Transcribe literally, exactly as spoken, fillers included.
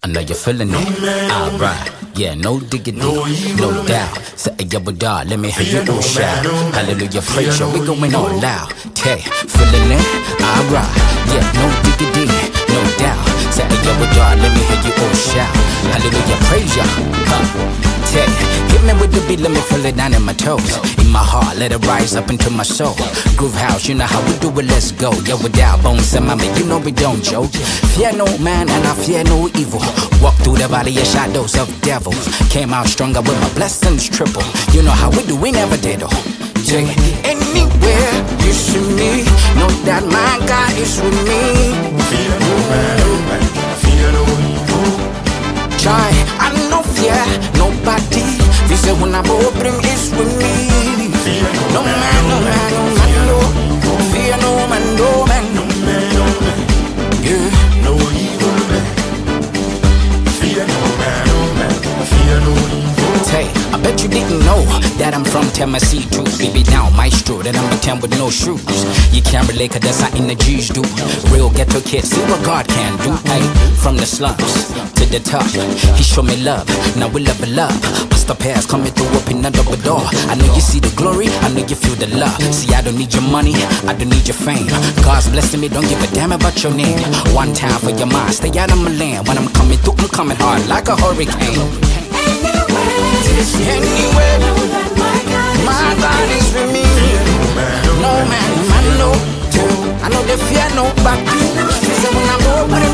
know you're feeling it. Alright, yeah, no diggity, no doubt. Say a yabba da, let me hear you all shout. Hallelujah, praise you, we going all loud. Hey, feeling it? Alright, yeah, no diggity, no doubt. Say a yabba da, let me hear you all shout. Hallelujah, praise you. Huh. Hey, hit me with the beat, let me feel it down in my toes. In my heart, let it rise up into my soul. Groove house, you know how we do it, let's go. Yeah, without bones and mommy, you know we don't joke. Fear no man and I fear no evil. Walk through the valley of shadows of devils. Came out stronger with my blessings triple. You know how we do, we never did oh. Yeah. Anywhere you see me, know that my God is with me. Fear no man, no man, fear no evil. Try, I no fear nobody. They say when I open is with me. Fear No man, no man, no man, no. Fear no man, no man. no man, no man, Yeah. no evil man. Fear no man, no man, fear no evil. Hey, I bet you didn't know that I'm from Tennessee too. Baby down maestro, that I'm a ten with no shoes. You can't relate cause that's how in the G's do. Real ghetto kids, see what God can do. Hey, from the slums to the top, he showed me love, now we level up. What's the past coming through, open a double door. I know you see the glory, I know you feel the love. See, I don't need your money, I don't need your fame. God's blessing me, don't give a damn about your name. One time for your mind, stay out of my land. When I'm coming through, I'm coming hard like a hurricane. Anywhere, my God is with me. No man, man, no. I know they fear nobody. So when I'm open